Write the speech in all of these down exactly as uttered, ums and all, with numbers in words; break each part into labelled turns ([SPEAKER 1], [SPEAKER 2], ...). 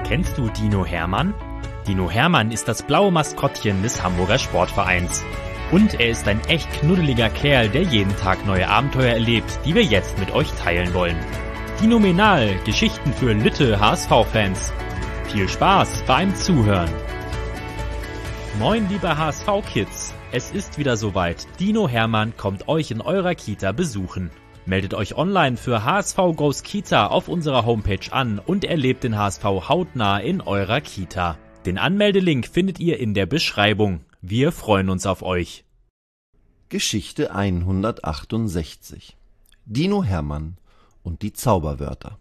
[SPEAKER 1] Kennst du Dino Hermann? Dino Hermann ist das blaue Maskottchen des Hamburger Sportvereins. Und er ist ein echt knuddeliger Kerl, der jeden Tag neue Abenteuer erlebt, die wir jetzt mit euch teilen wollen. Dinomenal, Geschichten für Lütte H S V-Fans. Viel Spaß beim Zuhören. Moin liebe H S V-Kids, es ist wieder soweit. Dino Hermann kommt euch in eurer Kita besuchen. Meldet euch online für H S V Goes Kita auf unserer Homepage an und erlebt den H S V hautnah in eurer Kita. Den Anmeldelink findet ihr in der Beschreibung. Wir freuen uns auf euch.
[SPEAKER 2] Geschichte hundertachtundsechzig. Dino Hermann und die Zauberwörter.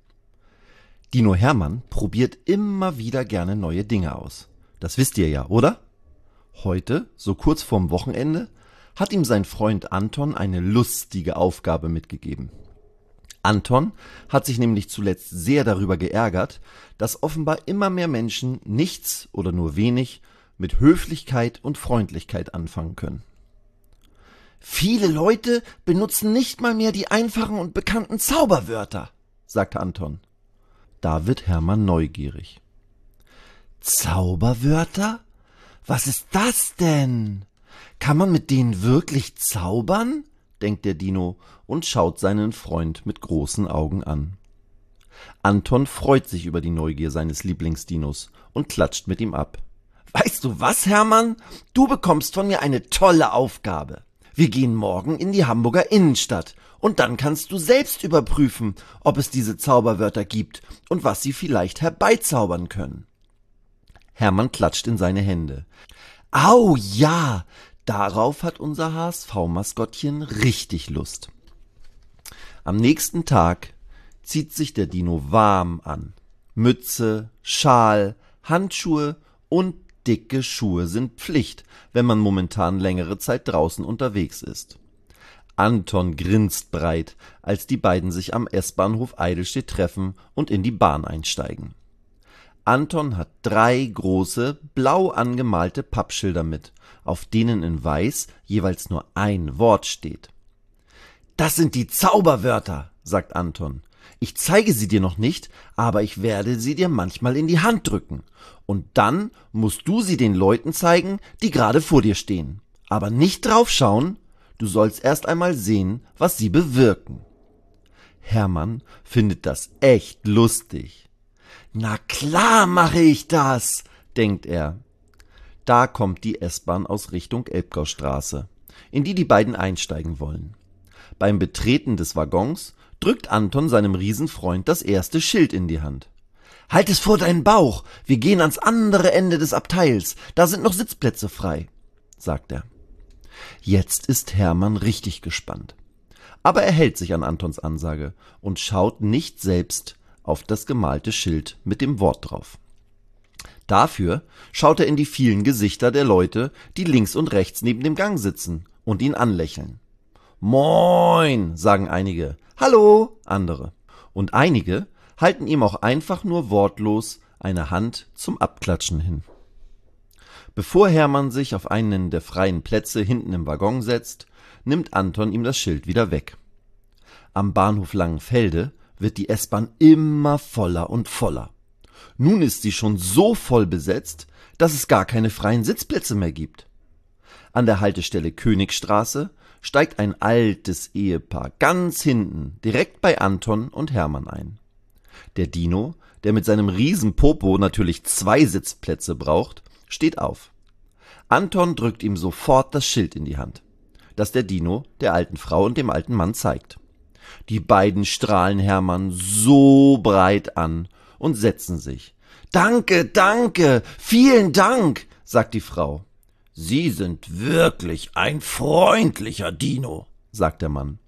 [SPEAKER 2] Dino Hermann probiert immer wieder gerne neue Dinge aus. Das wisst ihr ja, oder? Heute, so kurz vorm Wochenende, hat ihm sein Freund Anton eine lustige Aufgabe mitgegeben. Anton hat sich nämlich zuletzt sehr darüber geärgert, dass offenbar immer mehr Menschen nichts oder nur wenig mit Höflichkeit und Freundlichkeit anfangen können. Viele Leute benutzen nicht mal mehr die einfachen und bekannten Zauberwörter, sagte Anton. Da wird Hermann neugierig. Zauberwörter? Was ist das denn? Kann man mit denen wirklich zaubern? Denkt der Dino und schaut seinen Freund mit großen Augen an. Anton freut sich über die Neugier seines Lieblingsdinos und klatscht mit ihm ab. Weißt du was, Hermann? Du bekommst von mir eine tolle Aufgabe. Wir gehen morgen in die Hamburger Innenstadt und dann kannst du selbst überprüfen, ob es diese Zauberwörter gibt und was sie vielleicht herbeizaubern können. Hermann klatscht in seine Hände. Au ja, darauf hat unser H S V-Maskottchen richtig Lust. Am nächsten Tag zieht sich der Dino warm an. Mütze, Schal, Handschuhe und dicke Schuhe sind Pflicht, wenn man momentan längere Zeit draußen unterwegs ist. Anton grinst breit, als die beiden sich am S-Bahnhof Eidelstedt treffen und in die Bahn einsteigen. Anton hat drei große, blau angemalte Pappschilder mit, auf denen in weiß jeweils nur ein Wort steht. Das sind die Zauberwörter, sagt Anton. Ich zeige sie dir noch nicht, aber ich werde sie dir manchmal in die Hand drücken. Und dann musst du sie den Leuten zeigen, die gerade vor dir stehen. Aber nicht drauf schauen, du sollst erst einmal sehen, was sie bewirken. Hermann findet das echt lustig. Na klar mache ich das, denkt er. Da kommt die S-Bahn aus Richtung Elbgaustraße, in die die beiden einsteigen wollen. Beim Betreten des Waggons drückt Anton seinem Riesenfreund das erste Schild in die Hand. Halt es vor deinen Bauch, wir gehen ans andere Ende des Abteils, da sind noch Sitzplätze frei, sagt er. Jetzt ist Hermann richtig gespannt. Aber er hält sich an Antons Ansage und schaut nicht selbst auf das gemalte Schild mit dem Wort drauf. Dafür schaut er in die vielen Gesichter der Leute, die links und rechts neben dem Gang sitzen und ihn anlächeln. Moin, sagen einige, hallo, andere. Und einige halten ihm auch einfach nur wortlos eine Hand zum Abklatschen hin. Bevor Hermann sich auf einen der freien Plätze hinten im Waggon setzt, nimmt Anton ihm das Schild wieder weg. Am Bahnhof Langenfelde wird die S-Bahn immer voller und voller. Nun ist sie schon so voll besetzt, dass es gar keine freien Sitzplätze mehr gibt. An der Haltestelle Königstraße steigt ein altes Ehepaar ganz hinten, direkt bei Anton und Hermann ein. Der Dino, der mit seinem Riesenpopo natürlich zwei Sitzplätze braucht, steht auf. Anton drückt ihm sofort das Schild in die Hand, das der Dino der alten Frau und dem alten Mann zeigt. Die beiden strahlen Hermann so breit an und setzen sich. Danke, danke, vielen Dank, sagt die Frau. Sie sind wirklich ein freundlicher Dino, sagt der Mann.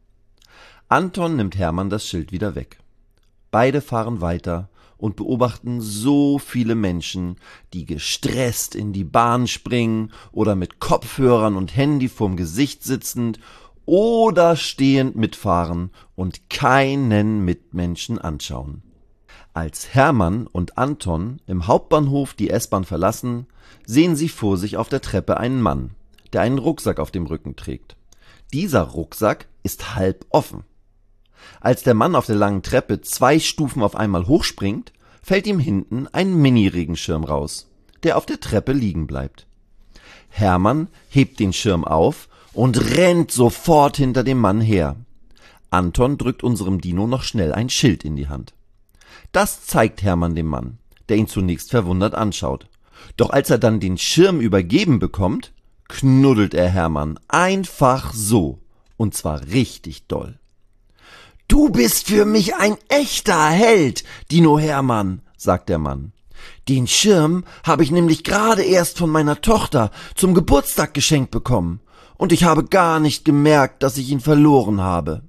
[SPEAKER 2] Anton nimmt Hermann das Schild wieder weg. Beide fahren weiter und beobachten so viele Menschen, die gestresst in die Bahn springen oder mit Kopfhörern und Handy vorm Gesicht sitzend oder stehend mitfahren und keinen Mitmenschen anschauen. Als Hermann und Anton im Hauptbahnhof die S-Bahn verlassen, sehen sie vor sich auf der Treppe einen Mann, der einen Rucksack auf dem Rücken trägt. Dieser Rucksack ist halb offen. Als der Mann auf der langen Treppe zwei Stufen auf einmal hochspringt, fällt ihm hinten ein Mini-Regenschirm raus, der auf der Treppe liegen bleibt. Hermann hebt den Schirm auf und rennt sofort hinter dem Mann her. Anton drückt unserem Dino noch schnell ein Schild in die Hand. Das zeigt Hermann dem Mann, der ihn zunächst verwundert anschaut. Doch als er dann den Schirm übergeben bekommt, knuddelt er Hermann einfach so, und zwar richtig doll. »Du bist für mich ein echter Held, Dino Hermann«, sagt der Mann. »Den Schirm habe ich nämlich gerade erst von meiner Tochter zum Geburtstag geschenkt bekommen, und ich habe gar nicht gemerkt, dass ich ihn verloren habe.«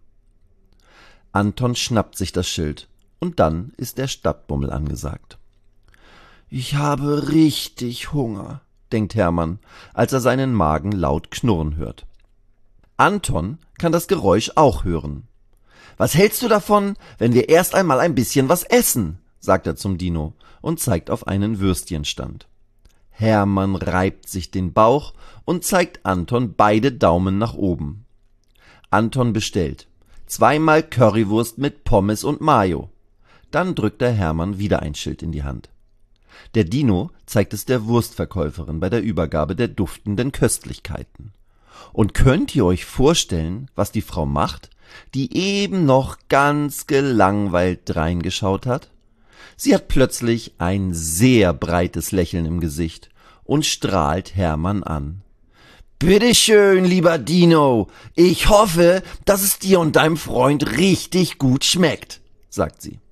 [SPEAKER 2] Anton schnappt sich das Schild, und dann ist der Stadtbummel angesagt. »Ich habe richtig Hunger«, denkt Hermann, als er seinen Magen laut knurren hört. Anton kann das Geräusch auch hören. »Was hältst du davon, wenn wir erst einmal ein bisschen was essen?«, sagt er zum Dino und zeigt auf einen Würstchenstand. Hermann reibt sich den Bauch und zeigt Anton beide Daumen nach oben. Anton bestellt zweimal Currywurst mit Pommes und Mayo. Dann drückt er Hermann wieder ein Schild in die Hand. Der Dino zeigt es der Wurstverkäuferin bei der Übergabe der duftenden Köstlichkeiten. Und könnt ihr euch vorstellen, was die Frau macht, die eben noch ganz gelangweilt reingeschaut hat? Sie hat plötzlich ein sehr breites Lächeln im Gesicht und strahlt Hermann an. »Bitteschön, lieber Dino, ich hoffe, dass es dir und deinem Freund richtig gut schmeckt«, sagt sie.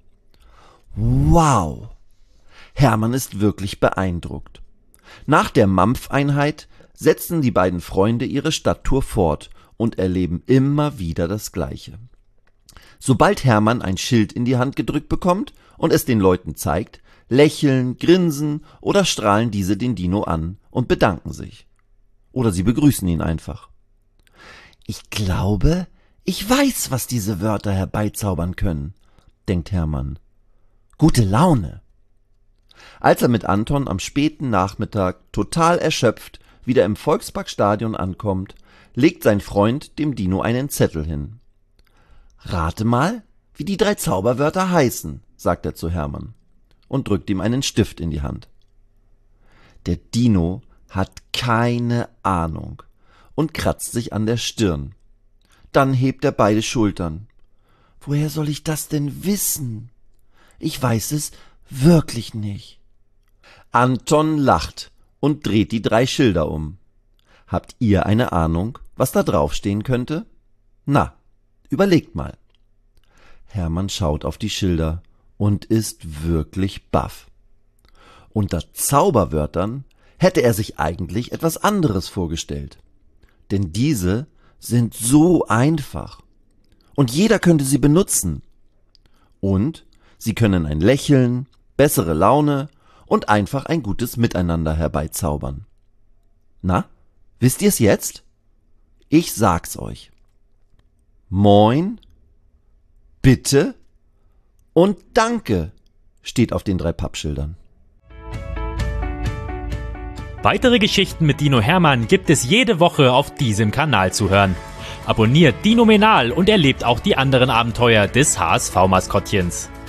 [SPEAKER 2] Wow! Hermann ist wirklich beeindruckt. Nach der Mampfeinheit setzen die beiden Freunde ihre Stadttour fort und erleben immer wieder das Gleiche. Sobald Hermann ein Schild in die Hand gedrückt bekommt und es den Leuten zeigt, lächeln, grinsen oder strahlen diese den Dino an und bedanken sich. Oder sie begrüßen ihn einfach. »Ich glaube, ich weiß, was diese Wörter herbeizaubern können«, denkt Hermann. »Gute Laune.« Als er mit Anton am späten Nachmittag total erschöpft wieder im Volksparkstadion ankommt, legt sein Freund dem Dino einen Zettel hin. »Rate mal, wie die drei Zauberwörter heißen«, sagt er zu Hermann und drückt ihm einen Stift in die Hand. Der Dino hat keine Ahnung und kratzt sich an der Stirn. Dann hebt er beide Schultern. »Woher soll ich das denn wissen? Ich weiß es wirklich nicht.« Anton lacht und dreht die drei Schilder um. Habt ihr eine Ahnung, was da draufstehen könnte? Na, überlegt mal. Hermann schaut auf die Schilder und ist wirklich baff. Unter Zauberwörtern hätte er sich eigentlich etwas anderes vorgestellt. Denn diese sind so einfach. Und jeder könnte sie benutzen. Und sie können ein Lächeln, bessere Laune und einfach ein gutes Miteinander herbeizaubern. Na, wisst ihr's jetzt? Ich sag's euch. Moin, bitte und danke steht auf den drei Pappschildern.
[SPEAKER 1] Weitere Geschichten mit Dino Hermann gibt es jede Woche auf diesem Kanal zu hören. Abonniert Dinomenal und erlebt auch die anderen Abenteuer des H S V-Maskottchens.